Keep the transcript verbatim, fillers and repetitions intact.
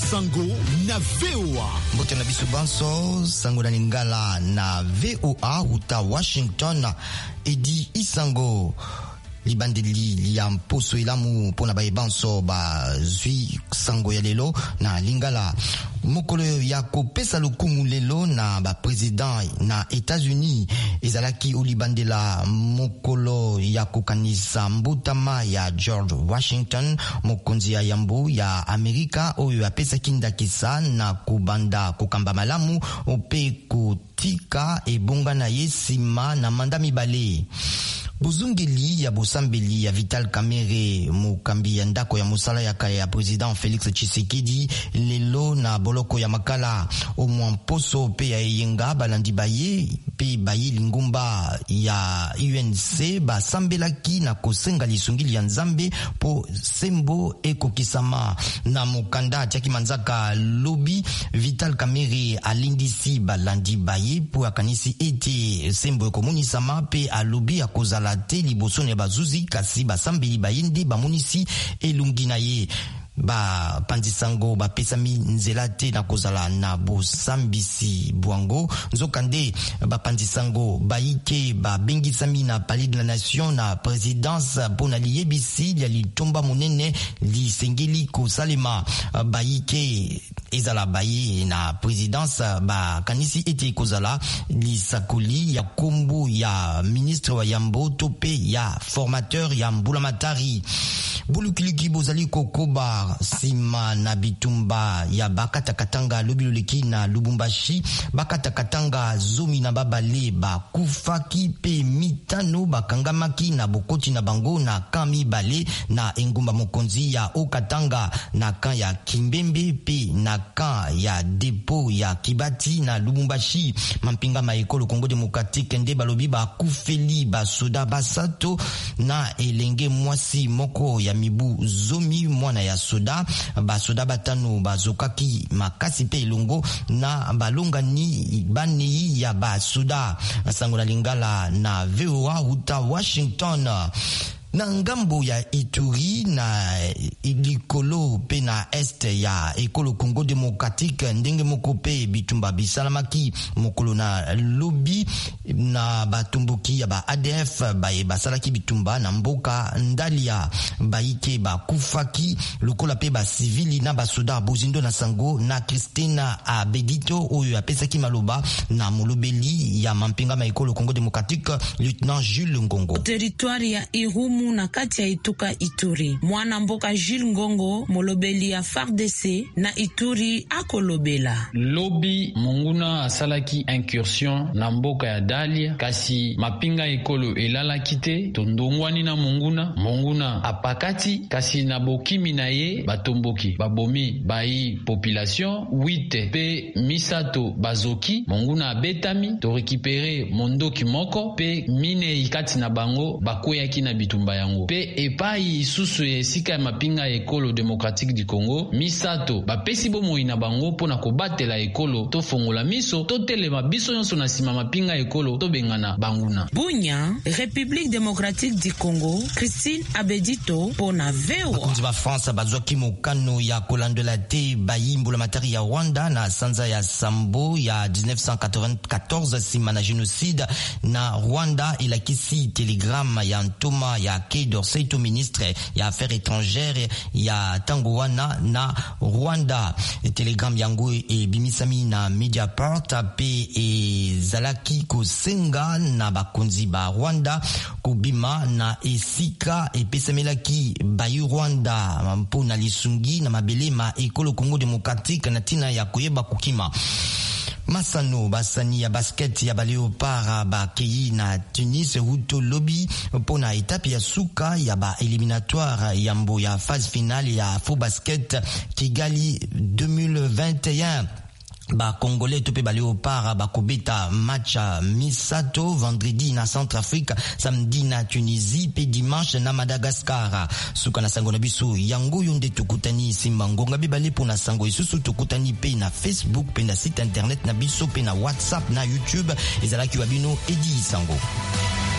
Sango na V O A. Mbote na biso banso Sango na Lingala na V O A uta Washington. Edi Isango libandeli ya mposo ilamu pona baye banso ba zui Sango ya lelo na Lingala. Mokolo ya kopesa lokumu lelo na ba president na États-Unis ezalaki olibandela mokolo ya kokanisa mbutama ya George Washington, mokonzi ya yambo ya Amerika oyo apesaki ndakisa na kubanda kokamba malamu ope kutika ebonga na yesima na manda mibale. Buzungeli ya bosambeli ya Vital Kamerhe mokambi ya ndako ya musala ya kaya ya president Félix Tshisekedi lelo na boloko ya makala o mwamposo pe ya yenga balandi baye pe baye lingumba ya U N C basambelaki na kosenga lisungili ya nzambe po sembo ekokisama na mokanda tiaki manzaka lobi. Vital Kamerhe alindisi balandi baye po akanisi ete sembo ekomunisama pe alobi akozala te liboso ne bazuzi kasi basambeli bayende bamonisi elungi na ye. Ba pandisango ba pesami nzela te na kozala na bosambisi bwango nzokande ba pandisango baike ba bengisami na palais de la nation na présidence pona liyebisi ya litomba monene li sengeli ko salema baike ezala baye na présidence ba kanisi ete kozala li sakoli ya kombo ya ministre wa yambo tope ya formateur ya mbulamatari. Bulukiliki bozali kokoba sima na bitumba ya bakata katanga lobiloleki na Lubumbashi. Bakata katanga zomi na babale bakufaki pe mitano bakangamaki na bokoti na bango na kami bale na engumba mokonzi ya Okatanga na kan ya Kimbembe pe na kan ya depo ya Kibati na Lubumbashi. Mampinga maekolo Congo Démocratique nde balobi bakufeli basoda basato na elenge mwasi moko ya mibu zomi mwana ya soda. Basoda batano bazokaki makasi pe elongo na balongani bani ya basoda. Sango na Lingala na V O A uta Washington. Na ngambo ya Ituri na ilikolo pe na este ya ekolo Congo Démocratique ndenge moko pe bitumba bisalamaki mokolo na lobi na batumbuki ya ba A D F baye basalaki bitumba na mboka Ndalia baike bakufaki lokola pe ba civili na basoda bozindo na sango na Christina Abedito oyo apesaki maloba na molobeli ya mampinga ma ekolo Congo Démocratique lieutenant Jules Ngongo. Territoire ya Irumu na kati ya Ituka Ituri. Mwana mboka Jules Ngongo molobeli ya F A R D C na Ituri akolobela. Lobi monguna asalaki incursion na mboka ya Dalia kasi mapinga ekolo elalaki te tondongwani na monguna. Monguna apakati kasi na bokimi na ye batomboki babomi bayi population huit pe misato bazoki. Monguna abetami to récupérer mondoki moko pe mine ikati na bango bakweyaki na bitumba yango pe epai isusu esika ya mapinga ekolo démocratique du Congo misato bapesi bomoi na bango pona kobatela ekolo to fongola miso to telema biso nyonso na sima mapinga ekolo to bengana banguna. Bunya, République démocratique du Congo, Christine Abedito pona V O A. Bakonzi ba France bazwaki mokano ya kolandola te bayimbola matari ya Rwanda na sanza ya Sambo ya dix-neuf cent quatre-vingt-quatorze sima na génocide na Rwanda. Ilakisi telegrama ya ntoma ya Quai d'Orsay to ministre ya affaires étrangères ya Tangowana na Rwanda. Telegram yango e bimisami na Mediapart pe e zalaki kosenga na bakonzi ba Rwanda kubima na esika e pesamelaki bayu Rwanda mpo na lisungi na mabelema ekolo Congo Démocratique na tina ya koyeba kukima. Masano basani ya basket ya Baleopard ba keyi na Tunis huto lobby pona etape ya suka ya ba éliminatoire ya mbo ya phase finale ya Afro Basket Kigali deux mille vingt et un. Ba Congolais tope ba Léopard ba kobeta match misato vendredi na Centrafrique, samedi na Tunisie pe dimanche na Madagascar. Suka na sango na biso yango yonde tukutani simba ngonga bibale pona sango isusu tukutani pe na Facebook pe na site internet na biso pe na WhatsApp na YouTube ezalaki wabino Edi Sango.